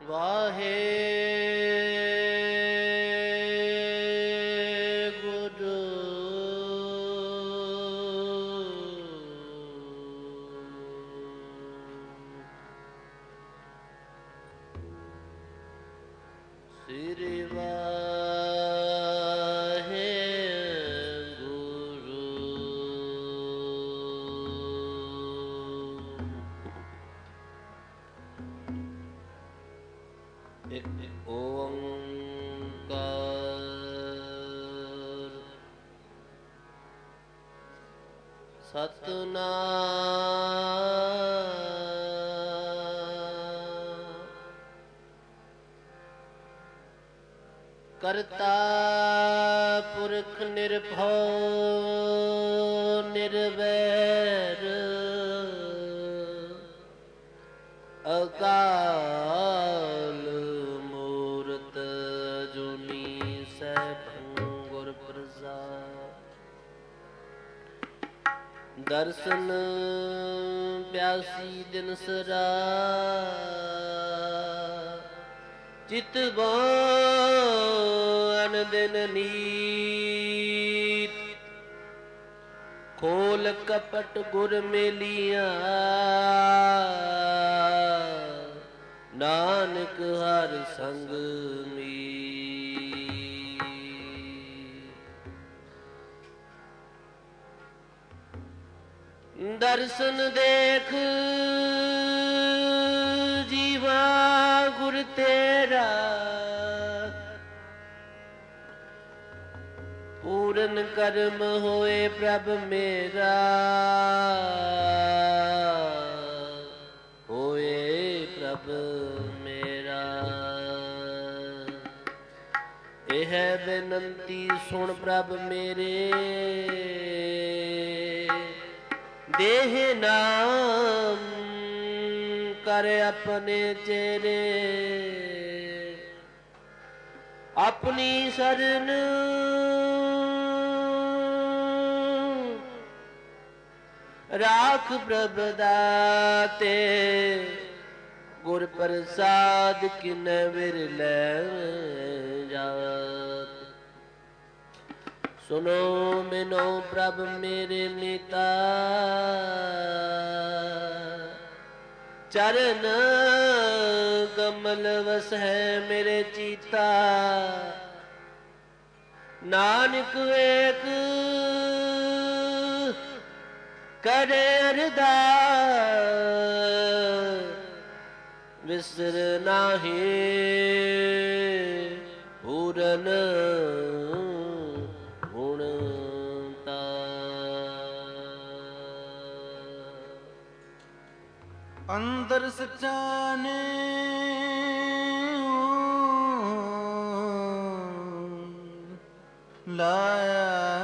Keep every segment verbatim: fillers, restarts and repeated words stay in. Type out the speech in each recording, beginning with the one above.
ਵਾਹੇ ਸ੍ਰੀ ਵਾਹਿਗੁਰੂ। ਇੱਕ ਓੰਕਾਰ ਸਤਿਨਾਮ ਕਰਤਾ ਪੁਰਖ ਨਿਰਭਉ ਨਿਰਵੈਰ ਅਕਾਲ ਮੂਰਤ ਜੁਨੀ ਸੈਭੰ ਗੁਰ ਪ੍ਰਸਾਦਿ। ਦਰਸ਼ਨ ਪਿਆਸੀ ਦਿਨ ਸਰਾ ਚਿਤ ਬਾਨ ਦਿਨ ਨੀਤ। ਖੋਲ ਕਪਟ ਗੁਰ ਮੇਲੀਆਂ ਨਾਨਕ ਹਰ ਸੰਗ ਮੀਤ। ਦਰਸ਼ਨ ਦੇਖ ਜੀਵਾ ਗੁਰ ਤੇਰਾ ਪੂਰਨ ਕਰਮ ਹੋਏ ਪ੍ਰਭ ਮੇਰਾ। ਹੋਏ ਪ੍ਰਭ ਮੇਰਾ ਇਹ ਬੇਨੰਤੀ ਸੁਣ ਪ੍ਰਭ ਮੇਰੇ। ਦੇਹ ਨਾਮ ਕਰ ਆਪਣੇ ਚੇਰੇ ਆਪਣੀ ਸਰਨ ਰਾਖ ਪ੍ਰਭ ਦਾਤੇ। ਗੁਰ ਪ੍ਰਸਾਦ ਕਿਨ ਵਿਰਲੇ ਜਾਤ। ਸੁਨੋ ਮਿਨੋ ਪ੍ਰਭ ਮੇਰੇ ਨੀਤਾ ਚਰਨ ਕਮਲ ਵਸੈ ਮੇਰੇ ਚੀਤਾ। ਨਾਨਕ ਵੇਖ ਕਰੇ ਅਰਦਾਸ ਵਿਸਰ ਨਾਹੀ ਪੂਰਨ ਗੁਣ ਤਾ। ਅੰਦਰ ਸੱਚਾ ਨੇ ਲਾਇਆ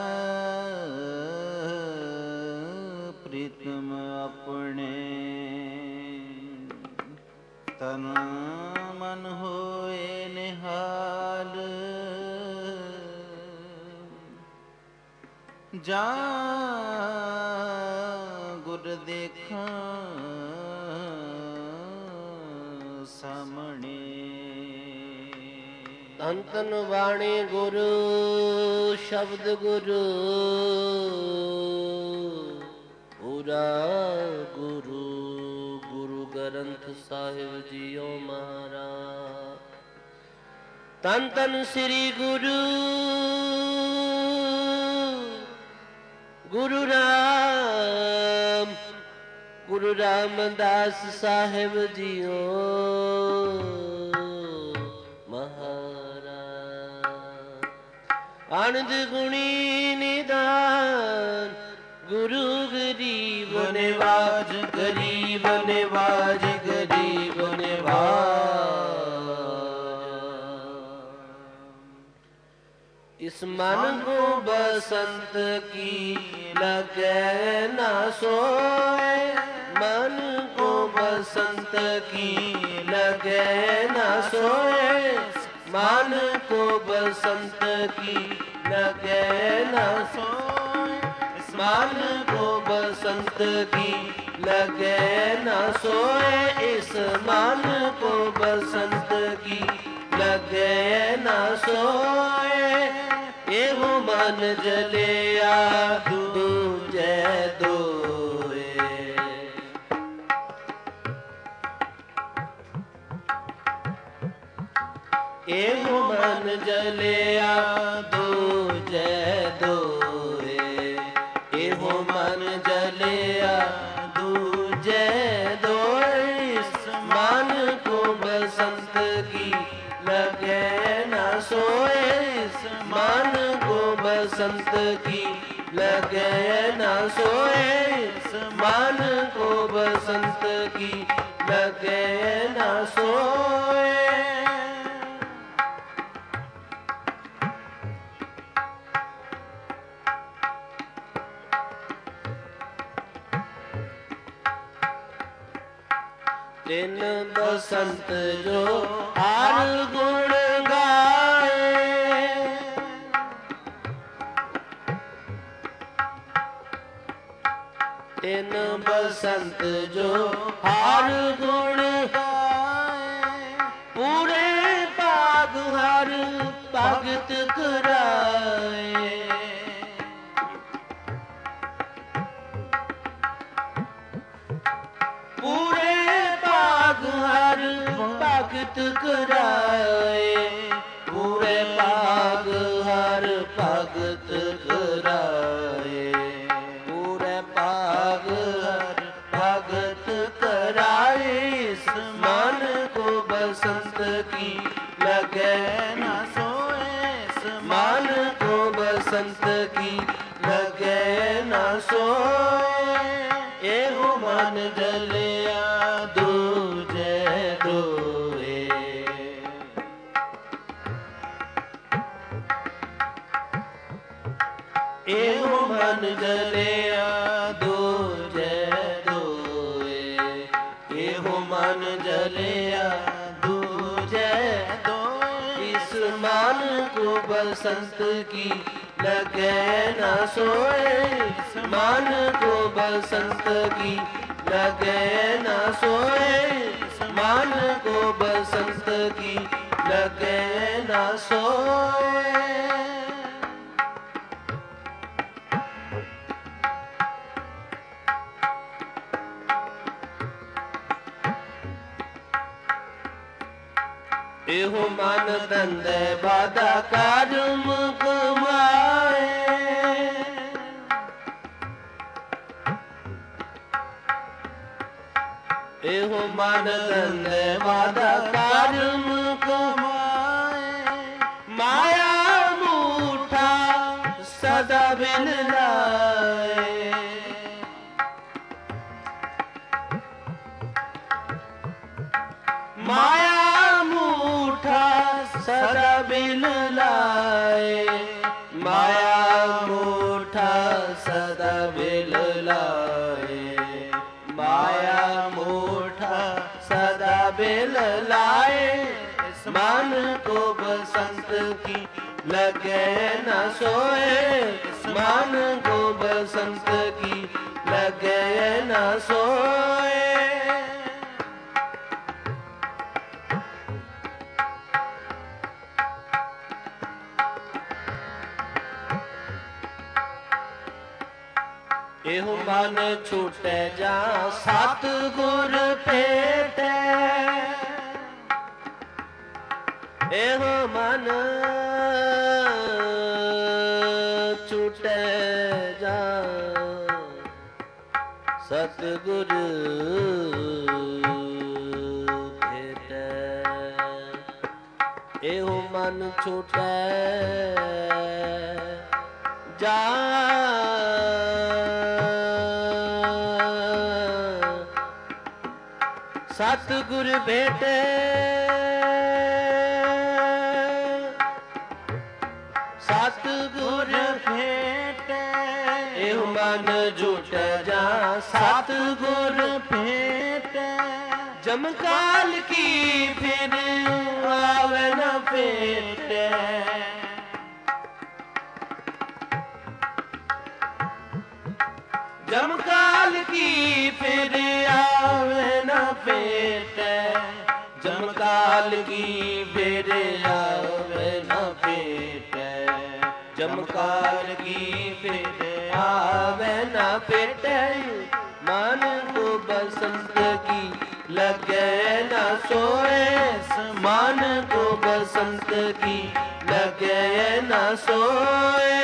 ਪ੍ਰੀਤਮ ਆਪਣੇ। ਤਨ ਮਨ ਹੋਏ ਨਿਹਾਲ ਜਾ ਗੁਰ ਦੇਖਾਂ ਸਾਹਮਣੇ। ਤਨ ਤਨ ਬਾਣੀ ਗੁਰੂ ਸ਼ਬਦ ਗੁਰੂ ਪੂਰਾ ਗੁਰੂ ਗੁਰੂ ਗ੍ਰੰਥ ਸਾਹਿਬ ਜੀਓ ਮਹਾਰਾਜ। ਤਨ ਤਨ ਸ੍ਰੀ ਗੁਰੂ ਗੁਰੂ ਰਾਮ ਗੁਰੂ ਰਾਮਦਾਸ ਸਾਹਿਬ ਜੀਓ ਮਹਾਰਾਜ। ਆਨੰਦ ਗੁਣੀ ਨਿਦਾਨ ਗੁਰੂ ਗਰੀਬ ਨਿਵਾਜ ਗਰੀਬ ਨਿਵਾਜ ਗਰੀਬ ਨਿਵਾਜ। इस मन को बसंत की लगे ना सोए, मन को बसंत की लगे ना सोए, मन को बसंत की लगे ना सोए, मन को बसंत की लगे न सोए इस मन को बसंत की लगे न सोए एहो मन जलिया दूजे दोए एहो मन जलिया दूजे दोए एहो मन जलिया दूजे दोए इस मन को बसंत की लगे न सोए इस मन को बसंत की लगे न सोए इस मन को बसंत की लगे न सोए दिन बसंत जो हर गुण गाए दिन बसंत जो हर गुण गाए पूरे पाग हर भगत कराए पूरे हर भगत कराए पूरे पाग हर भगत कराए पूरे पाग हर भगत कराए इस मन को बसंत की लगे न सोए इस मन को बसंत की लगे न सोए एहो मन जलिया दूजे दोए एहो मन जलिया दूजे दोए एहो मन जलिया दूजे दोए इस मन को बसंत की लगे न सोए इस मन को बसंत की लगे न सोए मन को बसंत की लगे न सोए एहो मन धंधे बाधा कर्म कमाए एहो मन धंधे बाधा कर्म कमाए माया मूठा सदा बिन लाए माया सदा बिन लाए माया मूठा सदा बिन लाए माया मूठा सदा बिन लाए इस मन को बसंत की लगे न सोए इस मन को बसंत की लगे न सोए एहो मन छूटे जा सतगुर भेटे एहो मन छूटे जा सतगुर भेटे एहो मन छूटे जा सतगुर भेटे सतगुर भेटे एहो मन झूठ जा सतगुर भेटे जमकाल की फिर आवे न पेटे जमकाल की फिर आवे न पेटै, जमकाल की फिर आवे न पेटै, जमकाल की फिर आवे न पेटै। मन को बसंत की लगे न सोए, मन को बसंत की लगे न सोए।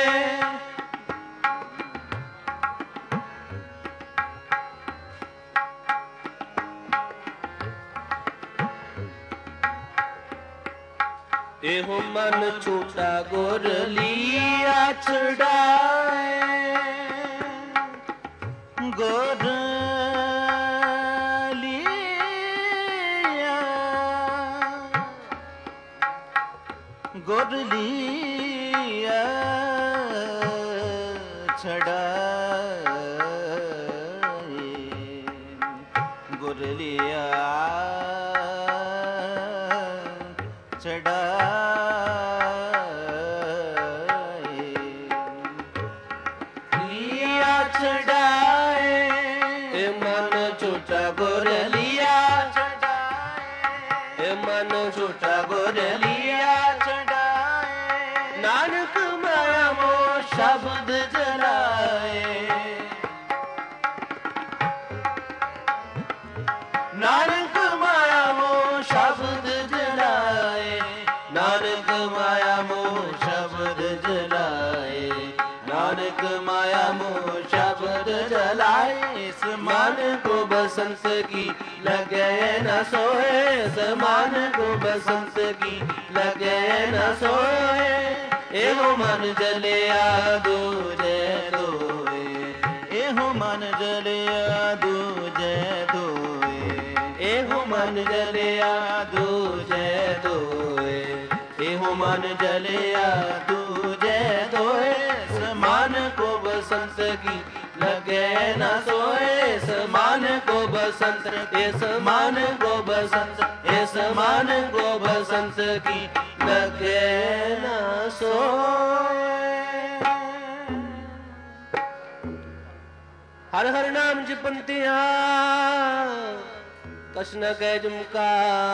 एहो मन छूटा गुर लिया छुड़ाए, गुर लिया गुर लिया छुड़ाए, गुर लिया झूठा गुर लिया चढ़ाए, नानक माया मोह शब्द जलाए, नानक माया मोह शब्द जलाए, नानक माया मोह शब्द जलाए, नानक माया मोह शब्द जलाए। इस मन को बसंत की लगे न सोए, इस मन को बसंत की लगे न सोए। एहो मन जलिया दूजे दोए, एहो मन जलिया दूजे दोए, एहो मन जलिया दूजे दोए, एहो मन जलिया दूजे दोए। समान को बसंत की लगे न सोए, समान को बसंत, इस मान को बसंत, इस मान को बसंत की लगे न सोए। हर हर नाम जपंतिया कछ न कह जुमका,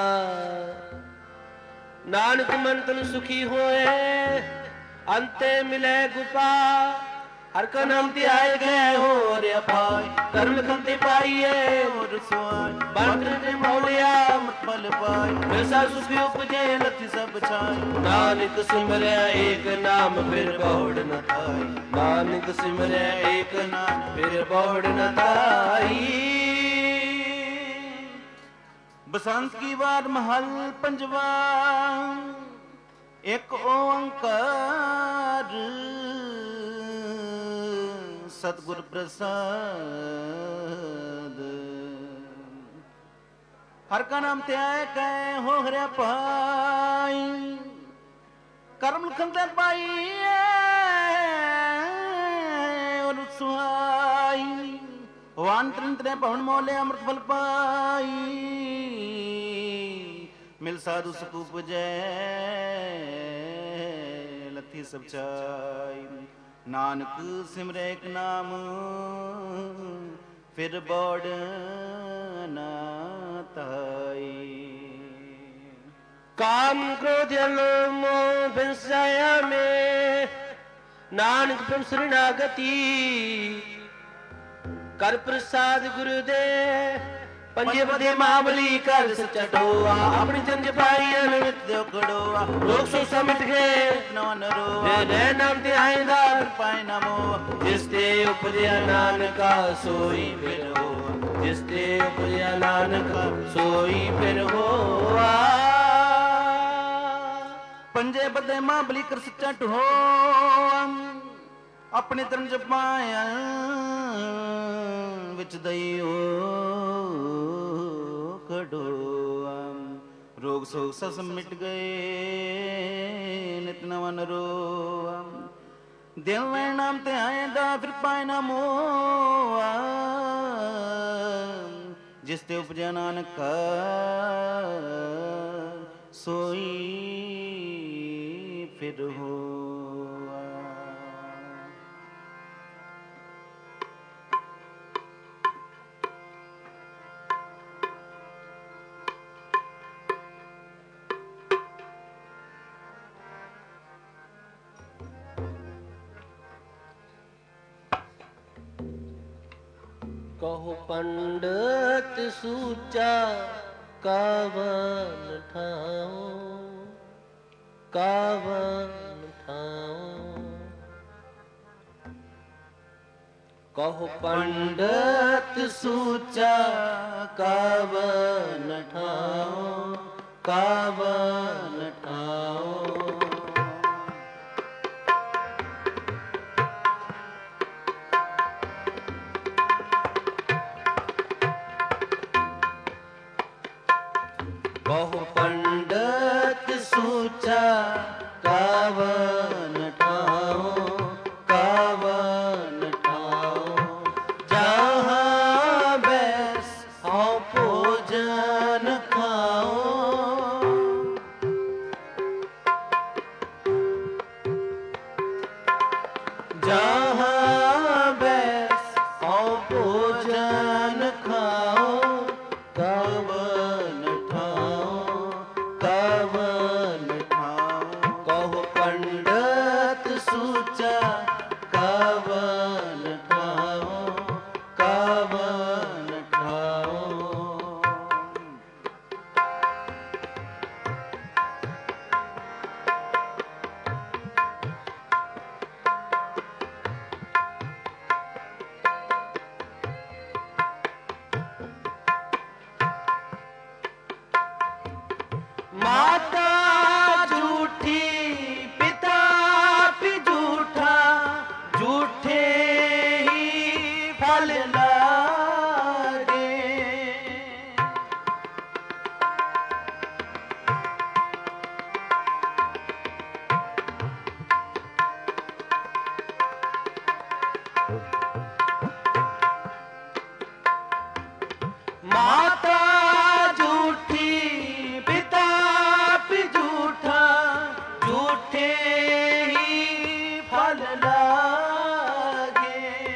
नानक मन तन सुखी होए, अंते मिले गुपा। हर का नाम त्याय गए हो रे अपाय, कर्म खंते पाइए और सुआय, बांधर ने मोलिया मत बल पाय, वैसा सुखी उपजे लथि सब छाय। नानक सिमरे एक नाम फिर बहुड़ न थाई, नानक सिमरे एक नाम फिर बहुड़ न थाई। बसंत की बार महल पंजवा, एक ओंकार सतगुर प्रसाद। हर का नाम त्याय कह हो हरे पाई, कर्म लिखते पाई और सुहाई। वान त्रिंतरे पवन मोले अमृत फल पाई, मिल साधु सुख उपजै लथी सब चाई। नानक सिमरे एक नाम फिर बौड़ न ताई। काम क्रोध मोह बिसाया में, नानक प्रभु शरणागति। कर प्रसाद गुरुदे पंजे पदे महाबली कर सच्चा टोआ। अपनी जंज पाई अनविद्यो खड़ोआ, लोग सो समिट गए नवन रोआ। रे नाम ते आएगा पाए नमो, जिसते उपजया नानका सोई फिर हो, जिसते उपजया नानका सोई फिर होआ। पंजे पदे महाबली कर सच्चा टोआ, अपने तरन जपाया विच दईओ खड़ोआ। रोग सोग सस मिट गए नित नवन रोआ। दिल नाम ते आएगा फिर पाए ना मोआ, जिसते उपजया नानक सोई फिर होआ। कहो पंडित सूचा कावन ठाओ कावन ठाओ। कहो पंडित सूचा कावन ठाओ कावन ठाओ। कहो पंडित सूचा कावन ठाओ कावन ठाओ। जहाँ बैस आओ भोजन खाओ। जहाँ बैस आओ भोजन खाओ कावन कावन ठाओ। कहो पंडित सूचा कावन ठाओ कावन ठाओ। माता झूठी पिता भी झूठा झूठे ही फल लागे। माता झूठी पिता झूठा झूठे ही फल लागे।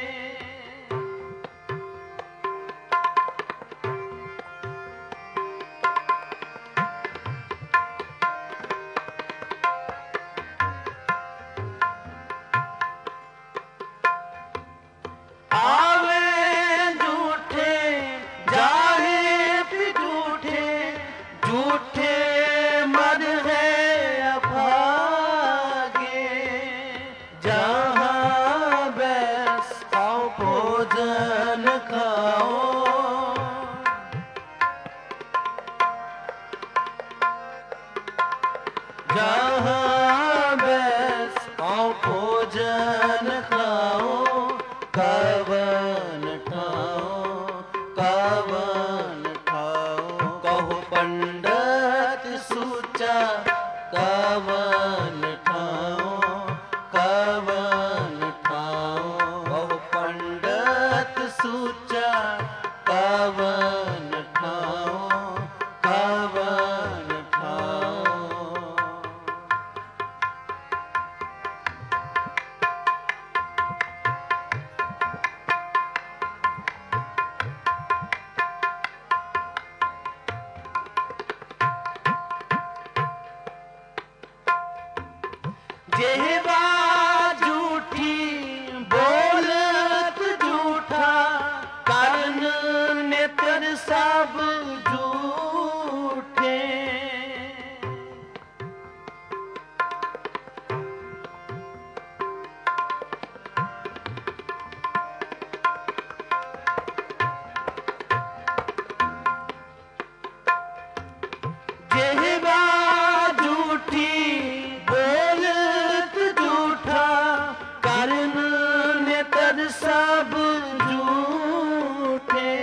आवे झूठे जाहे भी झूठे झूठे मन है अभागे। जहाँ बैस आओ भोजन खाओ। जहाँ बैस आओ भोजन खाओ कावन ठाओ कावन ठाओ। कहो पंडित सूचा कावन ठाओ कावन ठाओ। कहो पंडित सूचा कावन ठाओ कावन ठाओ। जेहवा झूठी बोलत झूठा कारण नेत्र सब झूठे। जेहवा झूठी सब झूठे।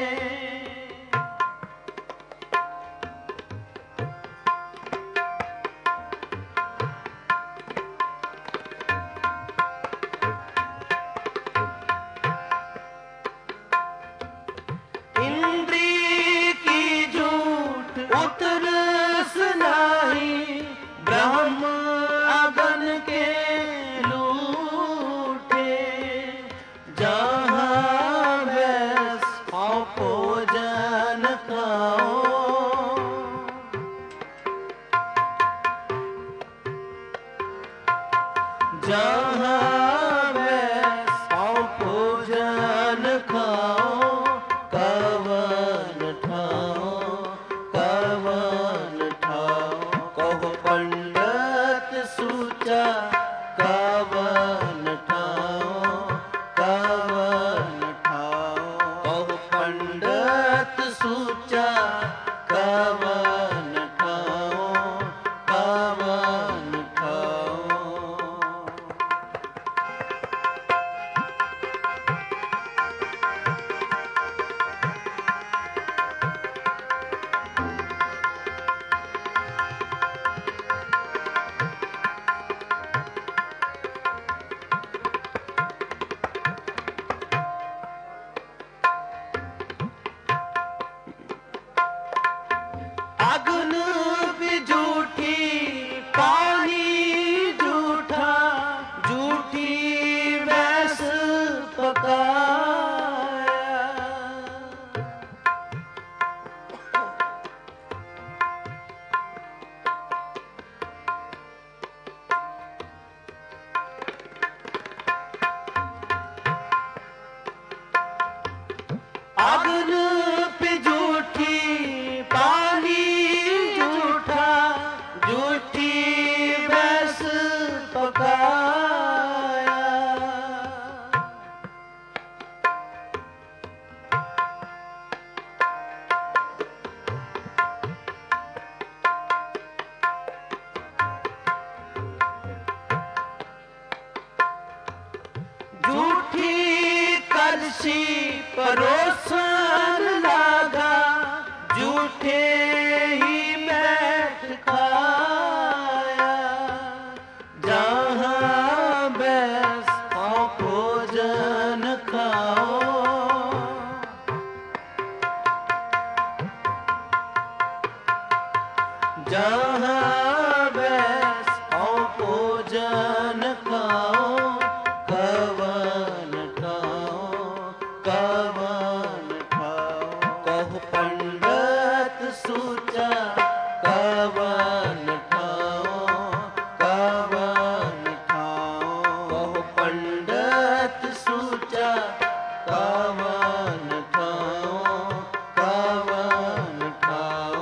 इंद्री की झूठ उतरस नाही ब्रह्म अगन के लूटे। जहाँ परसी परोसन लागा, झूठे ही बैठ खाया। जहाँ बैठो भोजन खाओ, जहाँ बैठो भोजन खाओ, कवन खाओ कवन खाओ। कहो पंडित सूचा कवन खाओ कवन खाओ। कहो पंडित सूचा कवन खाओ कवन खाओ।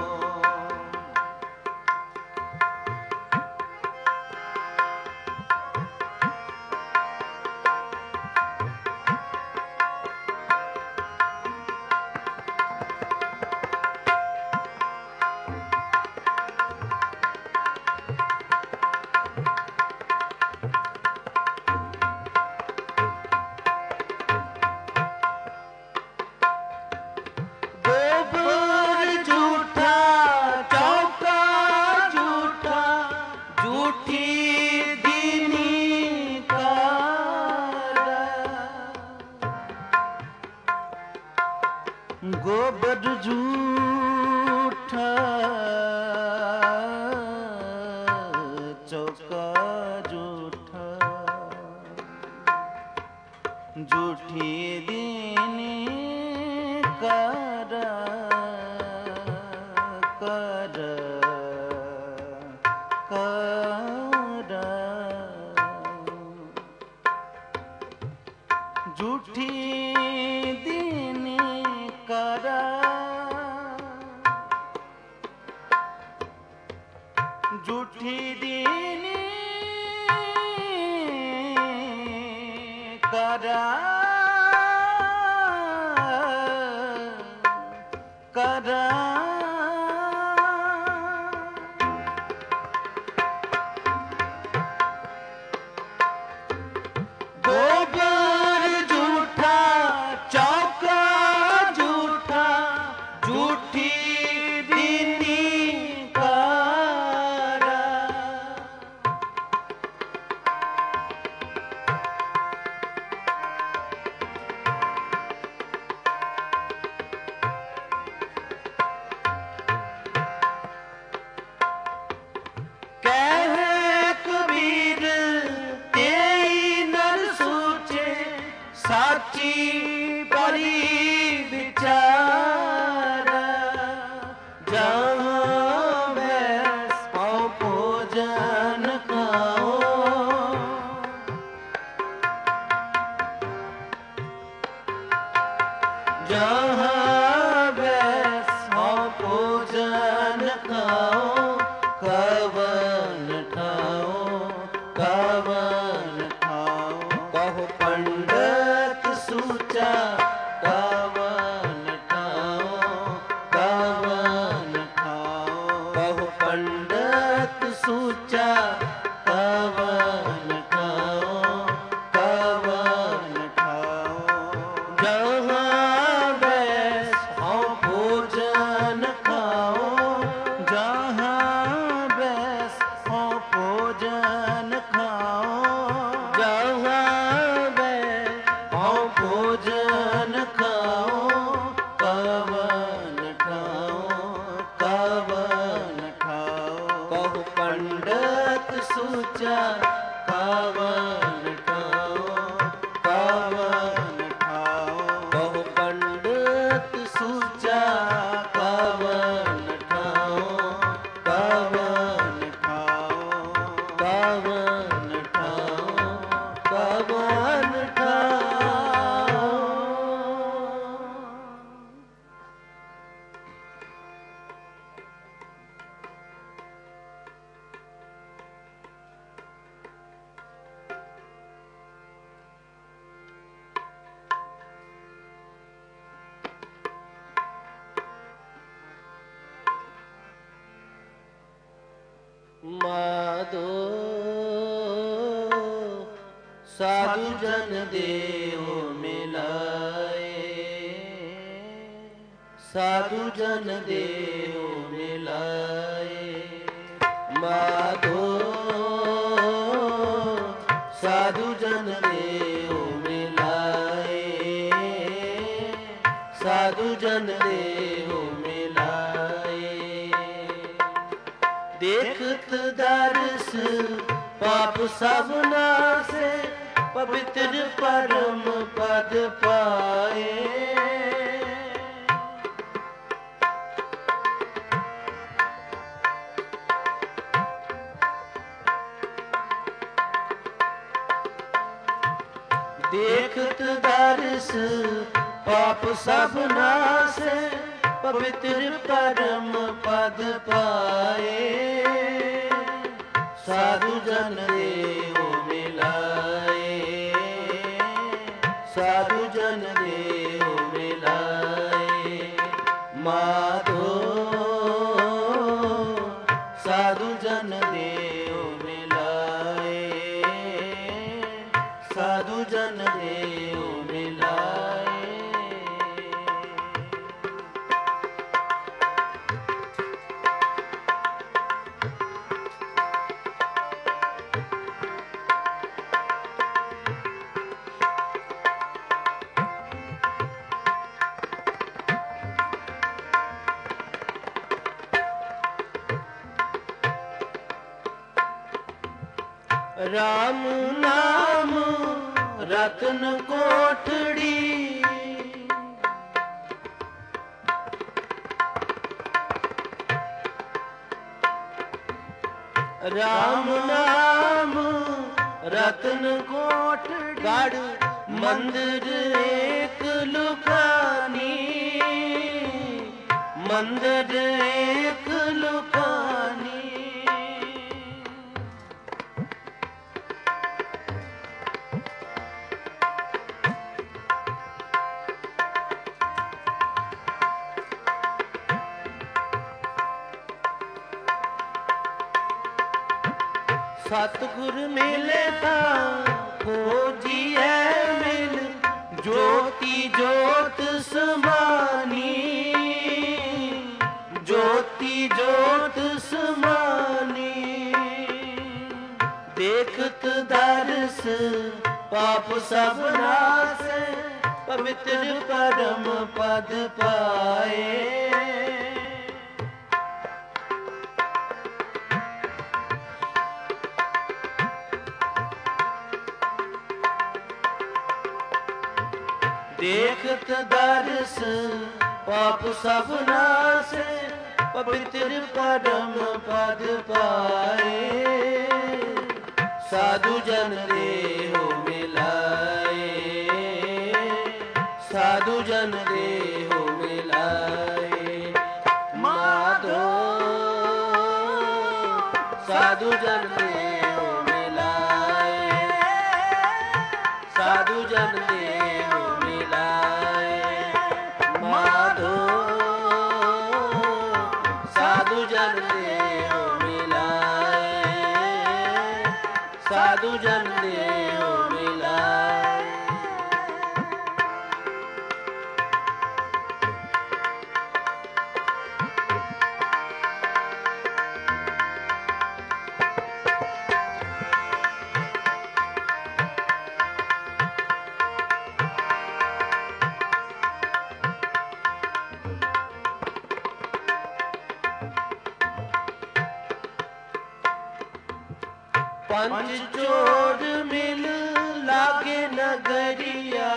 गोबर झूठा चौका झूठा, झूठी दीनी कर कर कर। झूठी दीनी करा, झूठी दीनी करा करा। गोबर झूठा चौका झूठा, झूठी दीनी करा। कहे कबीर तेई नर सोचे, साची परी विचारा। जहाँ बैठो भोजन खाओ, जहाँ बैठो भोजन खाओ, कवन खाओ कवन खाओ। कहो पंडित सूचा कवन खाओ कवन खाओ। कहो पंडित सूचा कवन खाओ कवन खाओ। जहाँ बैठो भोजन खाओ, जहाँ बैठो भोजन खाओ, जहाँ बैठो भोजन खाओ, कवन खाओ कवन खाओ। कहो पंडित सूचा कवन खाओ कवन खाओ। कहो पंडित सूचा कवन खाओ कवन खाओ कवन खाओ कवन खाओ। माधो साधु जन देव मिलाए, साधु जन देव मिलाए। माधो साधु जन देव मिलाए, साधु जन देव मिलाए। देखत दर्श पाप सब नासे, पवित्र परम पद पाए। देखत दर्श पाप सब नासे, पवित्र परम पद पाए। साधु जन देव मिलाए, साधु जन देव मिलाए। माधो साधु जन देव मिलाए, साधु जन देव मिलाए। राम नाम रत्न कोठड़ी, राम नाम रत्न कोठड़ी। गढ़ मंदिर एक लुकानी, मंदिर एक लुकानी। सतगुर मिले ता खोजिए मिल, ज्योति जोत समानी, ज्योति जोत समानी। देखत दर्श पाप सब नासे, पवित्र परम पद पाए। देखत दर्श पाप सब नासे, पवित्र परम पद पाए। साधु जन देव मिलाए, साधु जन देव मिलाए। माधो साधु जन देव मिलाए, साधु जन देव मिलाए। माधो साधु जन देव मिलाए, साधु जन देव मिलाए। पंच चोर मिल लागे नगरिया,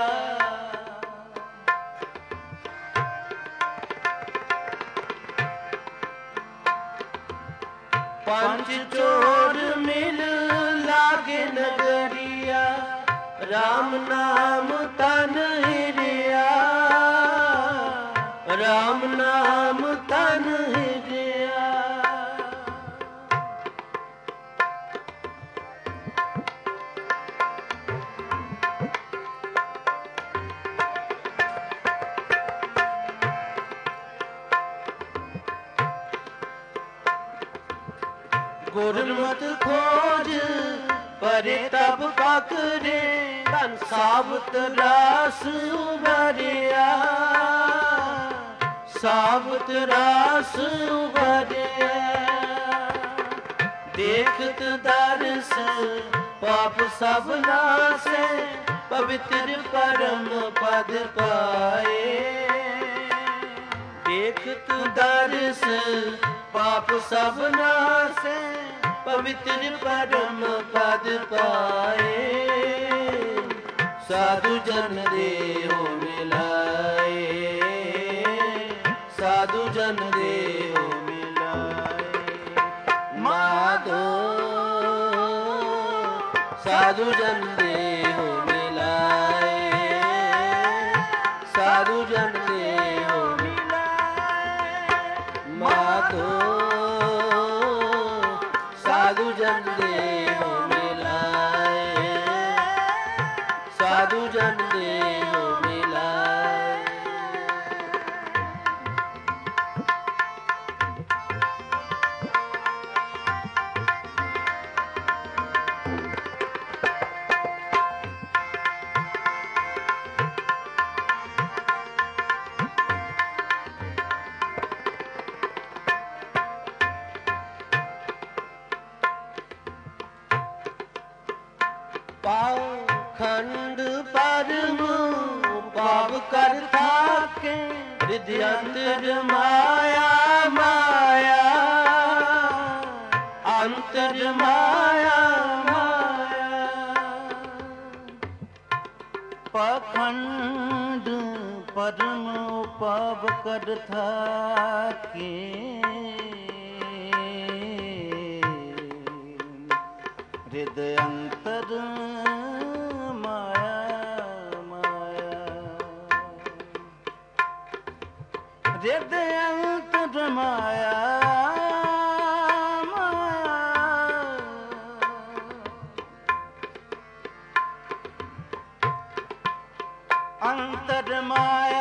पंच चोर मिल लागे नगरिया। राम नाम तन हिरिया, राम नाम तन हिरिया। गुरमत खोज परे तब पकड़े धन साबत रास उभरिया साबत रास उभरिया देखत दरस पाप सब नासे पवित्र परम पद पाए देखत दरस पाप सब नासे पवित्र परम पद पाए साधु जन देहो मिलाए साधु जन देहो मिलाए माधो साधु जन देहो मिलाए साधु जन देहो मिलाए माधो साधु जन देहो मिलाए साधु जन देहो मिलाए पाखंड परम पाप कर थाके रिद्धि अंतर माया माया अंतर माया माया पाखंड परम पाप कर थाके हृदय अंतर माया माया हृदय अंतर माया माया अंतर माया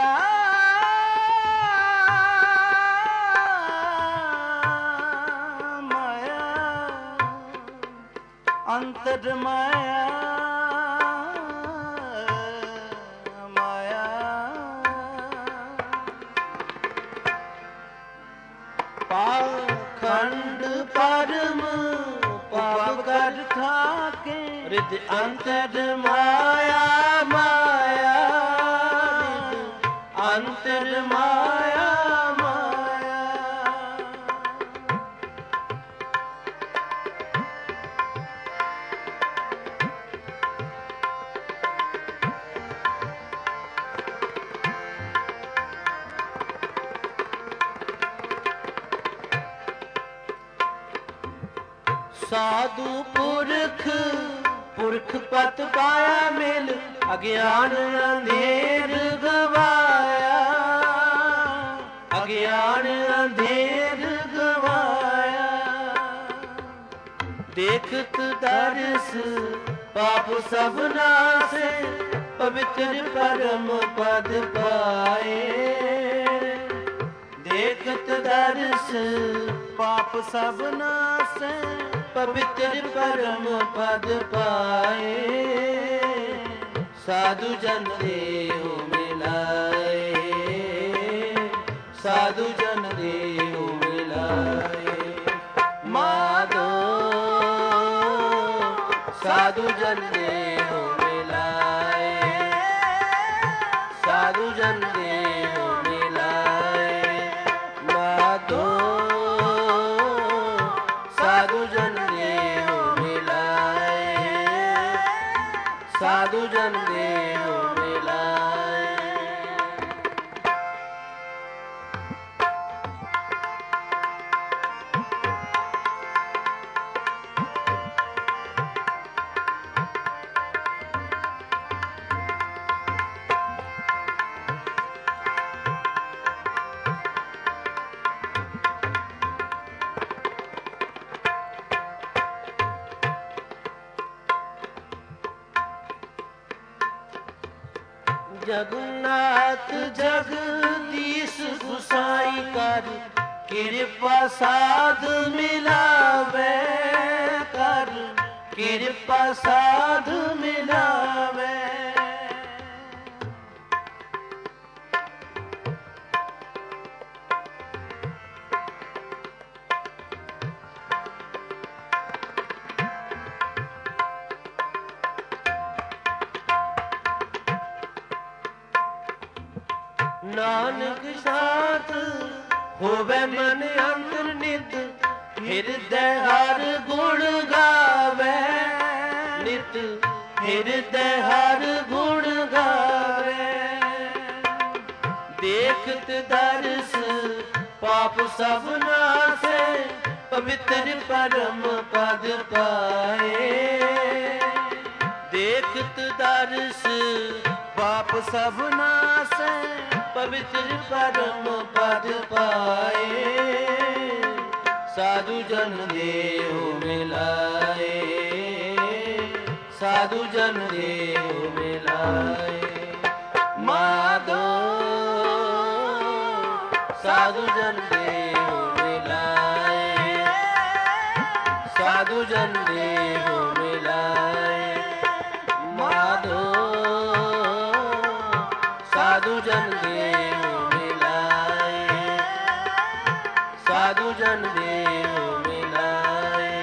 अंतर माया माया पाखंड परम पाप कर थाके रिद्धि अंतर माया माया अंतर माया माया साधु पुरख पुरख पत पाया मिल अज्ञान अंधेर गवाया अज्ञान अंधेर गवाया देखत दरस पाप सब नासे पवित्र परम पद पाए देखत दरस पाप सब नासे पवित्र परम पद पाए साधु जन देहो मिलाए साधु जन देहो मिलाए माधो साधु जन देहो मिलाए साधु जन देहो मिलाए माधो साधु जन देहो मिलाए साधु जन देहो मिलाए जगन्नाथ जगदीश गुसाई कर कृपा साध मिलावे कर ਕਿਰਪਾ ਸਾਧ ਮਿਲਾਵੇ। ਨਾਨਕ ਸਾਥ ਹੋਵੇ ਮਨ ਅੰਤਰ ਨਿਤ, ਹਿਰਦੈ ਹਰ ਗੁਣ ਗਾਵੇ ਨਿਤ, ਹਿਰਦੈ ਹਰ ਗੁਣ ਗਾਵੇ। ਦੇਖਤ ਦਰਸ ਪਾਪ ਸਭ ਨਾਸੈ, ਪਵਿੱਤਰ ਪਰਮ ਪਦ ਪਾਏ। ਦੇਖਤ ਦਰਸ ਪਾਪ ਸਭ ਨਾਸੈ, ਪਵਿੱਤਰ ਪਰਮ ਪਦ ਪਾਏ। ਸਾਧੂ ਜਨ ਦੇਹੁ ਮਿਲਾਏ, ਸਾਧੂ ਜਨ ਦੇਹੁ ਮਿਲਾਏ। ਮਾਧੋ ਸਾਧੂ ਜਨ ਦੇਹੁ ਮਿਲਾਏ, ਸਾਧੂ ਜਨ ਦੇਹੁ ਮਿਲਾਏ। ਮਾਧੋ ਸਾਧੂ ਜਨ ਦੇਹੁ ਮਿਲਾਏ, ਸਾਧੂ ਜਨ ਦੇਹੁ ਮਿਲਾਏ।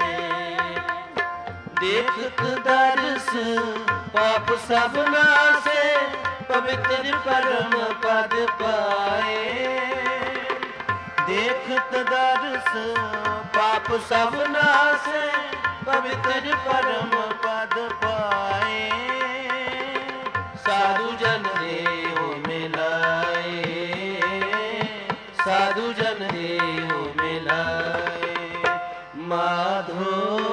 ਦੇਖਤ ਦਰਸ ਪਾਪ ਸਭ ਨਾਸੈ, ਪਵਿੱਤਰ ਪਰਮ ਪਦ ਪਾਏ। ਦੇਖਤ ਦਰਸ ਪਾਪ ਸਭ ਨਾਸੈ, ਪਵਿੱਤਰ ਪਰਮ ਪਦ ਪਾਏ। ਸਾਧੂ ਜਨ ਦੇਹੁ ਮਿਲਾਏ, ਸਾਧੂ ਜਨ ਦੇਹੁ ਮਿਲਾਏ। ਮਾਧੋ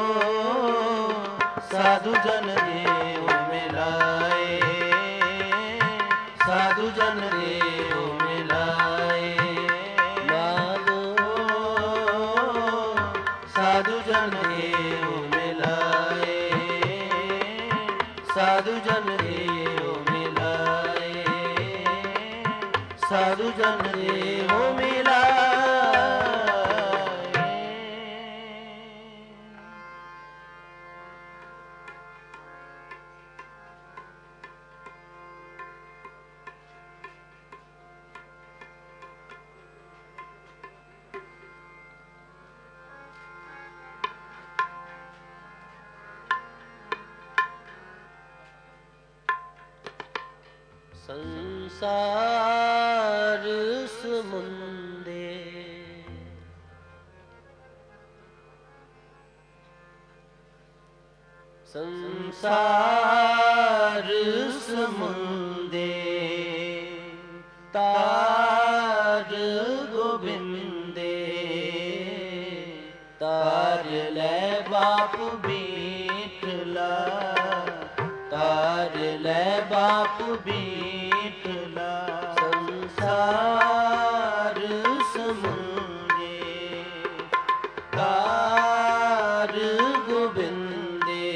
ਸਾਧੂ ਜਨ ਦੇਹੁ ਮਿਲਾਏ, ਸਾਧੂ ਜਨ ਦੇਹੁ ਮਿਲਾਏ। ਮਾਧੋ ਸਾਧੂ ਜਨ ਦੇਹੁ ਮਿਲਾਏ, ਸਾਧੂ ਜਨ ਦੇਹੁ ਮਿਲਾਏ, ਸਾਧੂ ਜਨ ਦੇਹੁ ਮਿਲਾਏ। ਸੰਸਾਰ ਸਮੁੰਦੇ ਸੰਸਾਰ ਸਮੁੰਦੇ ਤਾਰ ਗੋਬਿੰਦੇ ਤਾਰ ਲੈ ਬਾਪ ਬੀਟਲਾ ਤਾਰ ਲੈ ਬਾਪ ਬੀਟਲਾ ਸੰਸਾਰ ਸਮੁੰਦੇ ਤਾਰ ਗੋਬਿੰਦੇ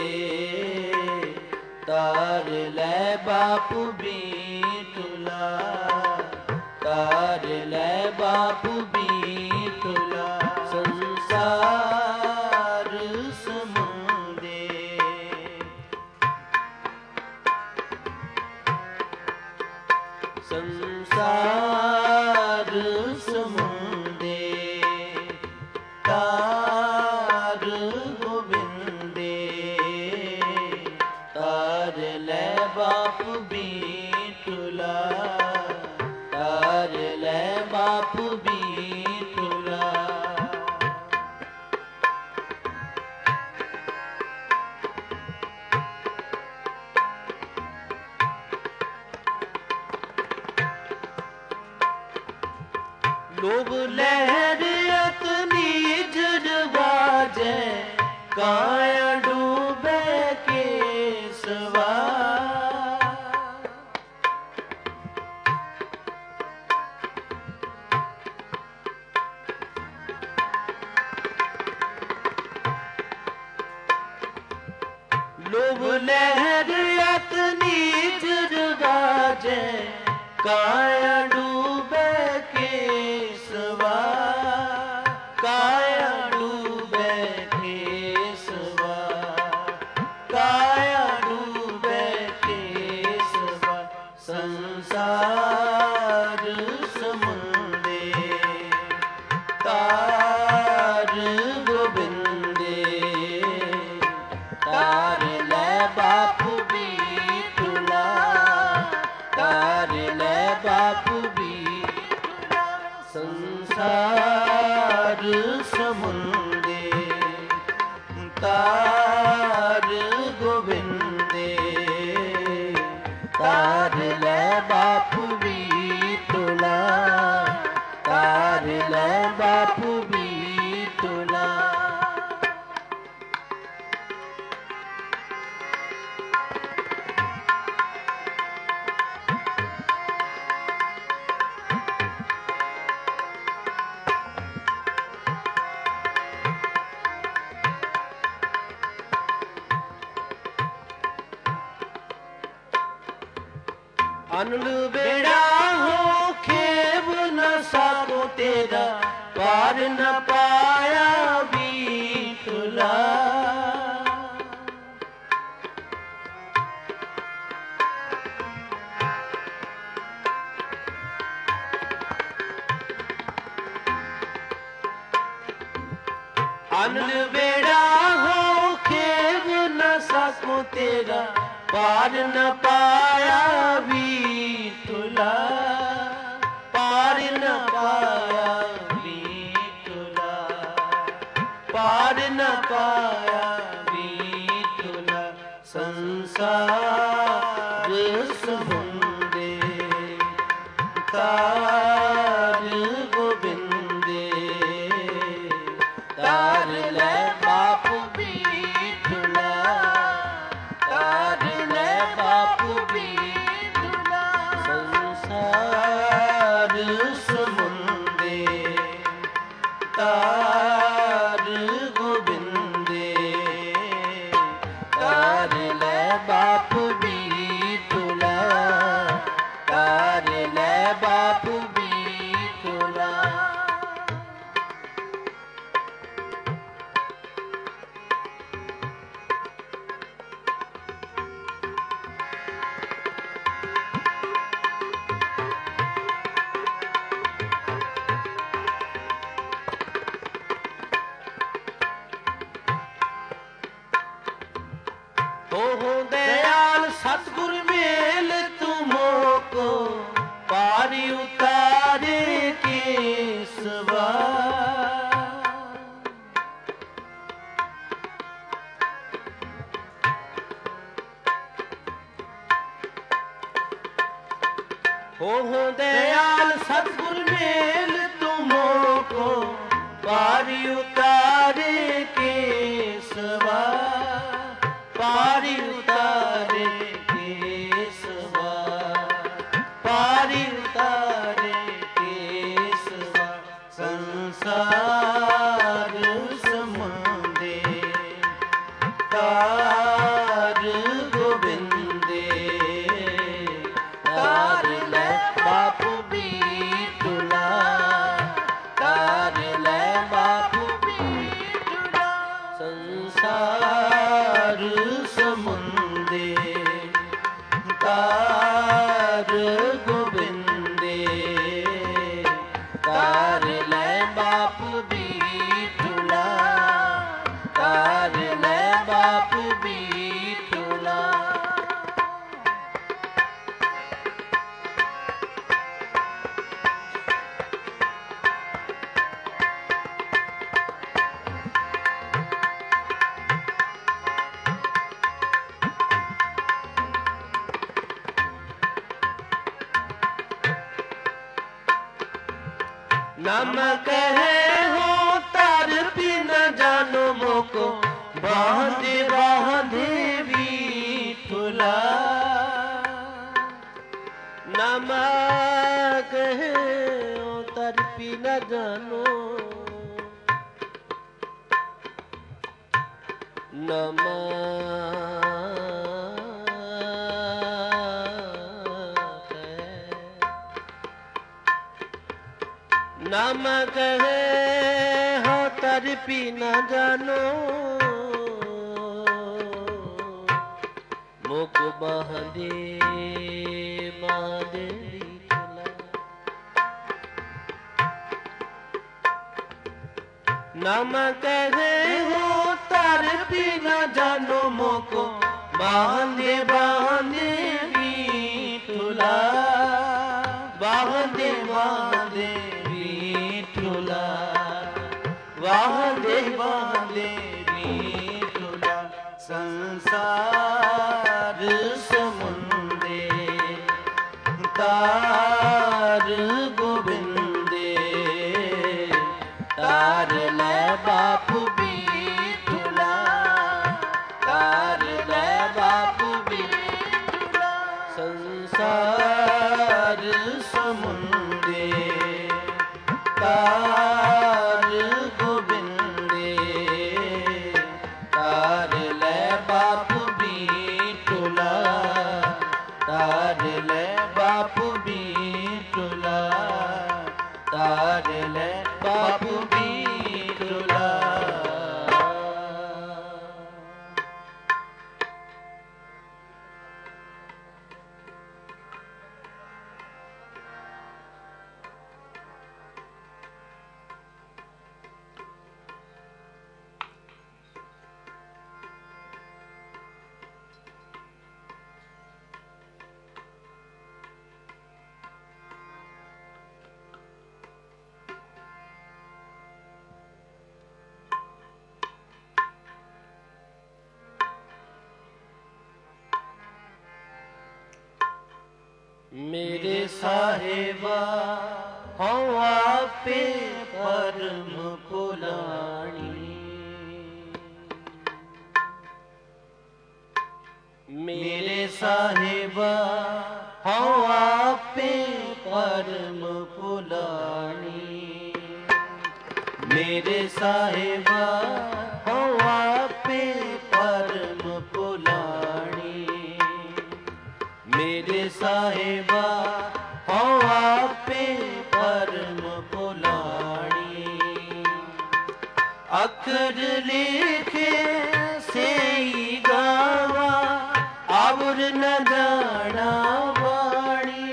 ਤਾਰ ਲੈ ਬਾਪ ਬੀਟਲਾ ਤਾਰ ਲੈ ਬਾਪ ਬੀਟਲਾ ਸੰਸਾਰ ਸਮੁੰਦੇ ਸੰਸਾਰ ਸਮੁੰਦੇ ਤਾਰ ਗੋਬਿੰਦੇ ਤਾਰ ਲੈ ਬਾਪ ਬੀਟਲਾ ਤਾਰ ਲੈ ਬਾਪ ਬੀਟਲਾ ਲੋਭ ਲਹਿਰ ਅਤ ਨੀਜ ਰਵਾਜੈ ਕਾਇਆ ਡੂਬੇ ਕੇਸਵਾ ਲੋਭ ਲਹਿਰ ਅਤ ਨੀਜ ਰਵਾਜੈ ਕਾਇਆ ਡੂਬੇ ਕੇਸਵਾ ਕਾਇਆ ਡੂਬੇ ਕੇਸਵਾ संसार समुंदे तार गोबिंदे तार ले बापू बीटुला तार ले बापू बीटुला संसार समुंदे तार गोबिंदे तार ले बापू बीटुला तार ले बापू बीटुला अनल बेड़ा हो खेब न साको तेरा पार न पाया बीटुला अनल बेड़ा हो खेब न साको तेरा पार न पाया बीटुला पार न पाया बीटुला पार न पाया बीटुला संसार समुंदे तार गोबिंदे तार ले बापू बीटुला तार ले बापू बीटुला संसार समुंदे तार गोबिंदे तार ले बापू बीटुला तार ले बापू बीटुला हो दयाल सतगुर मेल तुमको पारी उतारे केसवा हो हो दयाल सतगुर मेल तुमको पारी उतारे केसवा पारी उतारे केसवा पारी उतारे केसवा संसार समुंदे तार गोबिंदे तार ले बापू बीटुला तार ले बापू बीटुला संसार समुंदे तार गोबिंदे तार ले बापू बीटुला तार ले बापू बीटुला नमक है हो तार भी न जानो मोको बांधे बांधे बीटुला नमक है हो तार भी न जानो नमक नमक है हो तरपी न जानो मुख बांधे बांधे नाम कहे हो तार भी न जानो मोको बांधे बांधे विठुला बांधे बांधे विठुला बांधे बांधे विठुला संसार समुंदे तार गोविंदे तार ले बापू विठुला तार ले बापू विठुला संसार समुंदे तार गोविंदे तार ले बापू विठुला तार ले बापू विठुला तार ले बापू विठुला। मेरे साहेबा हूँ आपे परम पुलानी मेरे साहेबा हूँ आपे परम पुलानी मेरे साहेबा हूँ आपे परम पुलानी मेरे साहेबा हूँ आपे परम पुलानी अखर लिखे से ही गावा और न जाना वाणी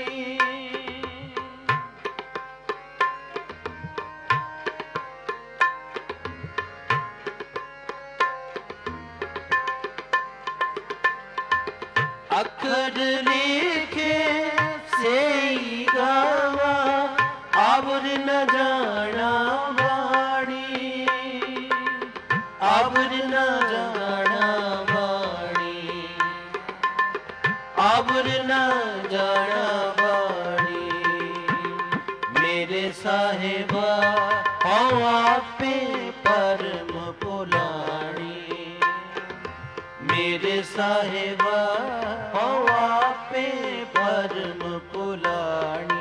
अखर लिखे से ही गावा और न जाना वाणी और न जाना वाणी और न जाना वाणी मेरे साहेबा हूँ आपे परम पुलानी मेरे साहेबा हूँ आपे परम पुलानी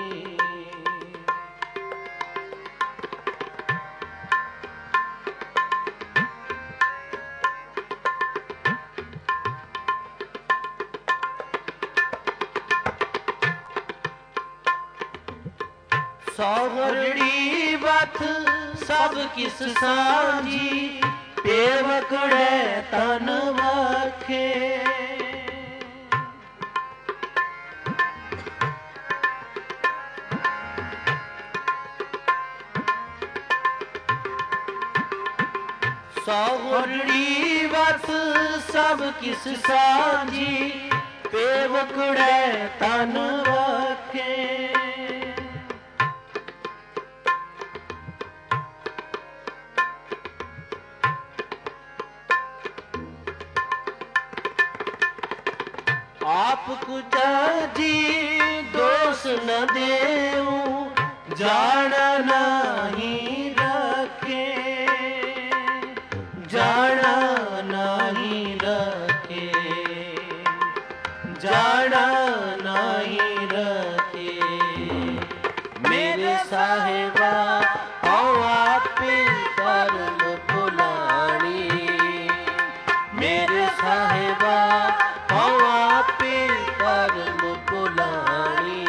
सौहरड़ी बात सब किस सांझी पेवकड़े तन वाखे सौहरड़ी बात सब किस सांझी पेवकड़े तन वाखे आप कुछ जी दोष न देऊ जाना नहीं रखे जाना नहीं रखे जाना नहीं रखे मेरे साहेबा हूँ आपे परम पुलानी मेरे साहेबा हूँ आपे परम पुलानी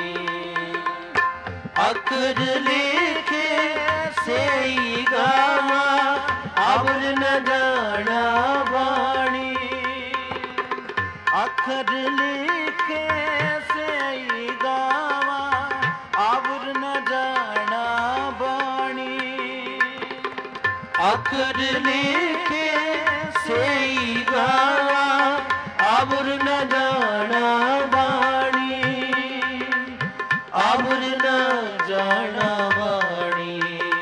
अखर लिखे से ही गावा और न जाना वाणी अखर लिखे से ही गावा और न जाना वाणी अखर लिखे सेई गावा, आबुर न जाना बाणी, आबुर न जाना बाणी,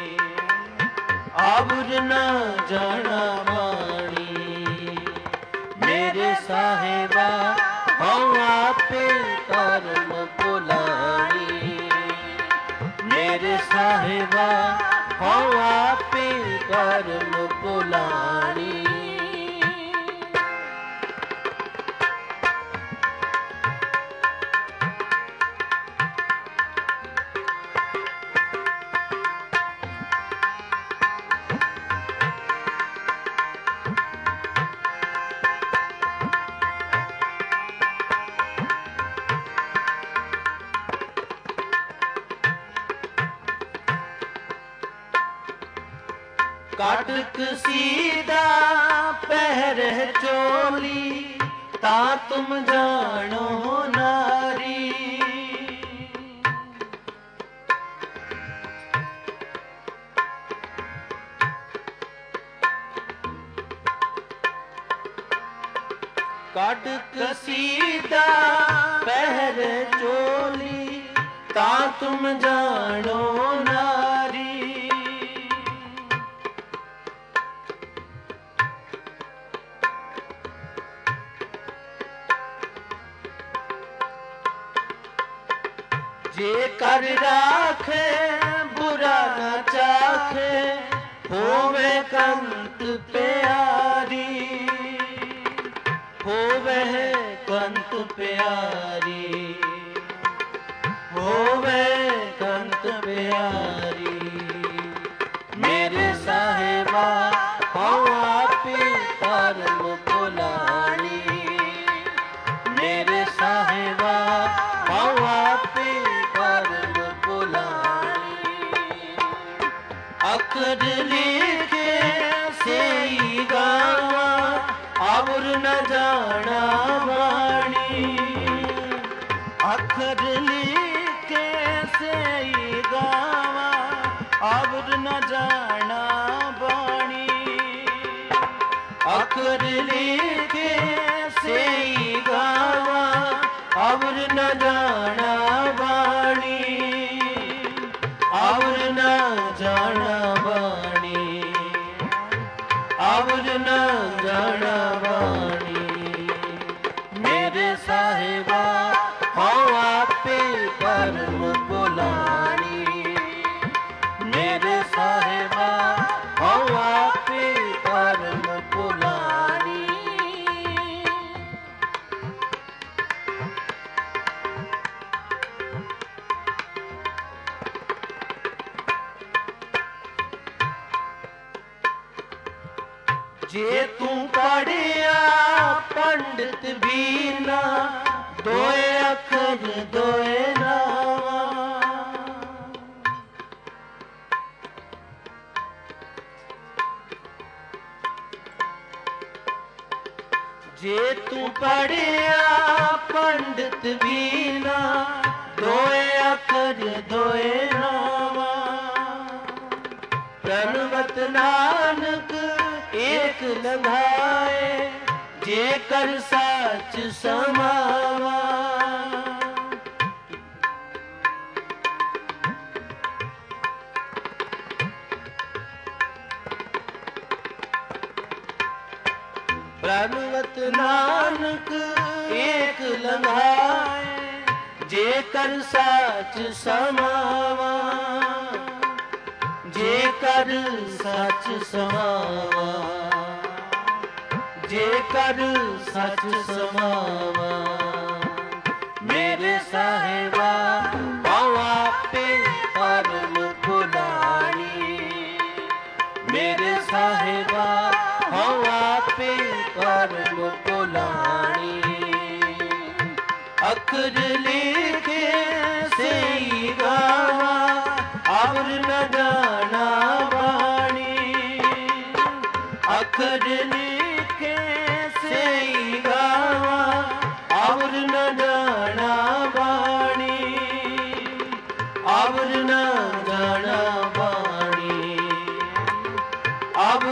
आबुर न जाना बाणी। मेरे साहिबा हम आपे कर्म बुलानी, मेरे साहिबा हम आपे कर्म बुलानी। काटक सीधा पहर चोली, ता तुम जानो नारी। काटक सीधा पहर चोली, ता तुम जानो नारी। जे कर राखे बुरा न चाखे, होवे कंत प्यारी, होवे कंत प्यारी, होवे कंत प्यारी। मेरे साहिबा हम आपे कर्म बुलानी, मेरे साहिबा हम आपे कर्म बुलानी। अखर लिखे सेई गावा, आबुर न जाना बाणी, अखर लिखे सेई गावा, आबुर न जाना बाणी। अखर लिखे सेई गावा, आबुर न जाना बाणी, आबुर न जाना बाणी, आबुर न जाना बाणी। मेरे साहिबा हम आपे कर्म बुलानी, मेरे साहिबा हम आपे कर्म बुलानी। जे तू पढ़िया पंडित भी ना, दोए अखर दोए नावा। जे तू पढ़िया पंडित भी ना, दोए अखर दोए नावा। प्रणवत नानक एक लंघाए, जे कर साच समावा। प्रणवत नानक एक लंघाए, जे कर साच समावा, जे कर सच समावा, जे कर सच समावा। मेरे साहिबा हम आपे कर्म बुलानी, मेरे साहिबा हम आपे कर्म बुलानी। अखर लिखे सेई गावा, आबुर न जाना बाणी, अखर लिखे सेई गावा, आबुर न जाना बाणी, आबुर न जाना बाणी, आबुर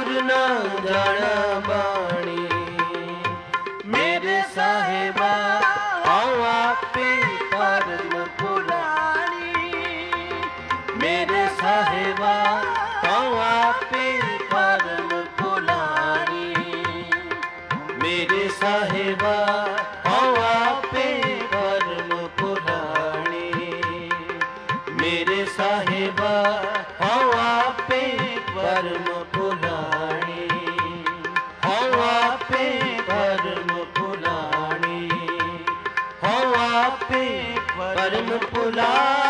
ਸਾਹਿਬਾ ਹਉ ਆਪੇ ਪਰਮ ਭੁਲਾਣੀ। ਮੇਰੇ ਸਾਹਿਬਾ ਹਉ ਆਪੇ ਪਰਮ ਭੁਲਾਣੀ। ਮੇਰੇ ਸਾਹਿਬਾ ਹਉ ਆਪੇ ਪਰਮ ਭੁਲਾਣੀ। ਹਉ ਆਪੇ ਪਰਮ ਭੁਲਾਣੀ। ਹਉ ਆਪੇ ਪਰਮ ਭੁਲਾਣੀ।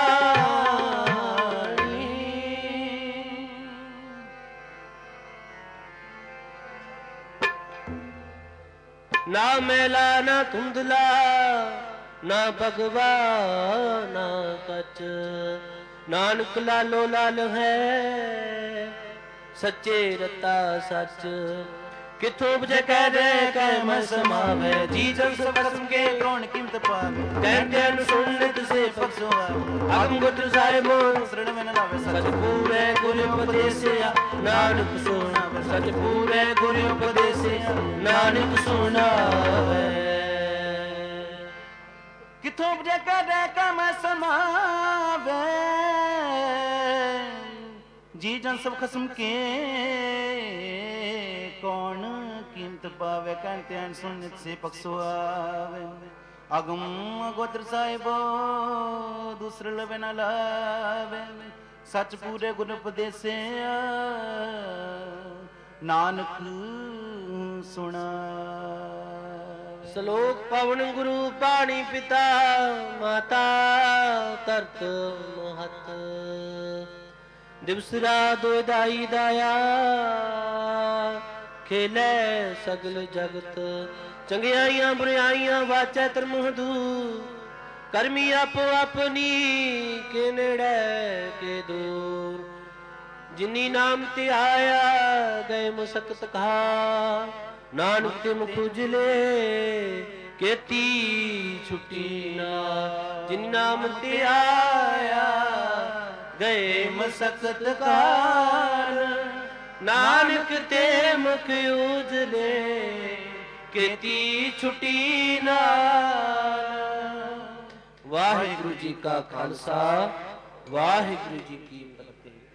ਨਾ ਮੈਲਾ ਨਾ ਧੁੰਦਲਾ ਨਾ ਭਗਵਾ ਨਾ ਕਚ। ਨਾਨਕ ਲਾਲੋ ਲਾਲ ਹੈ ਸੱਚੇ ਰਤਾ ਸੱਚ। ਕਿਥੋਂ ਬਜੇ ਕਹਿ ਦੇ ਕਹਿ ਮੈਂ ਸਮਾਵੇ। ਜੀ ਜਨ ਸਭ ਕਸਮ ਕੇ ਕੌਣ ਕੀਮਤ ਪਾਵੇ। ਕਹਿੰਦੇ ਅਨ ਸੁਣ ਨਿਤ ਸੇ ਫਕਸੋਆ। ਅਗਮ ਗੁਟ ਸਾਹਿਬੋ ਸਰਣ ਮੈਂ ਲਾਵੇ। ਸਚ ਪੂਰੇ ਗੁਰ ਉਪਦੇਸਿਆ ਨਾਨਕ ਸੁਣਾਵੇ। ਸਚ ਪੂਰੇ ਗੁਰ ਉਪਦੇਸਿਆ ਨਾਨਕ ਸੁਣਾਵੇ। ਕਿਥੋਂ ਬਜੇ ਕਹਿ ਦੇ ਕਹਿ ਮੈਂ ਸਮਾਵੇ। ਜੀ ਜਨ ਸਭ ਖਸਮ ਕੇ ਕੌਣ ਕੀਮਤ ਪਾਵੇ। ਕਹਿੰਤੇ ਹਨ ਸੁਣ ਨਿਤ ਸੇ ਪਕਸੁਆਵੇ। ਅਗਮ ਗੋਤਰ ਸਾਹਿਬੋ ਦੂਸਰ ਲਵੇ ਨਾ ਲਾਵੇ। ਸੱਚ ਪੂਰੇ ਗੁਰ ਉਪਦੇਸਿਆ ਨਾਨਕ ਸੁਣਾਵੇ। ਸ਼ਲੋਕ ਪਵਨ ਗੁਰੂ ਪਾਣੀ ਪਿਤਾ ਮਾਤਾ ਧਰਤ ਮਹਤ। ਦਿਵਸ ਰਾਤ ਦੋਇ ਦਾਈ ਦਾਇਆ ਖੇਲੇ ਸਗਲ ਜਗਤ। ਚੰਗਿਆਈਆਂ ਬੁਰਾਈਆਂ ਵਾਚੈ ਤਰਮਹਦੂ। ਕਰਮੀ ਆਪੋ ਆਪਣੀ ਕੇ ਨੇੜੇ ਕੇ ਦੂਰ। ਜਿਨੀ ਨਾਮ ਤੇ ਆਇਆ ਗਏ ਮੁਸਕਤ ਕਹਾ। ਨਾਨਕ ਤੇ ਮੁਖ ਉਜਲੇ ਕੀਤੀ ਛੁੱਟੀ ਨਾ। ਜਿਨ ਨਾਮ ਤੇ ਆਇਆ ਗਏ ਮਸਕਤ ਕਾਲ। ਨਾਨਕ ਤੇ ਮੁਖ ਉਜਲੇ ਕੀਤੀ ਛੁੱਟੀ ਨਾਲ। ਵਾਹਿਗੁਰੂ ਜੀ ਕਾ ਖਾਲਸਾ ਵਾਹਿਗੁਰੂ ਜੀ ਕੀ ਫਤਿਹ।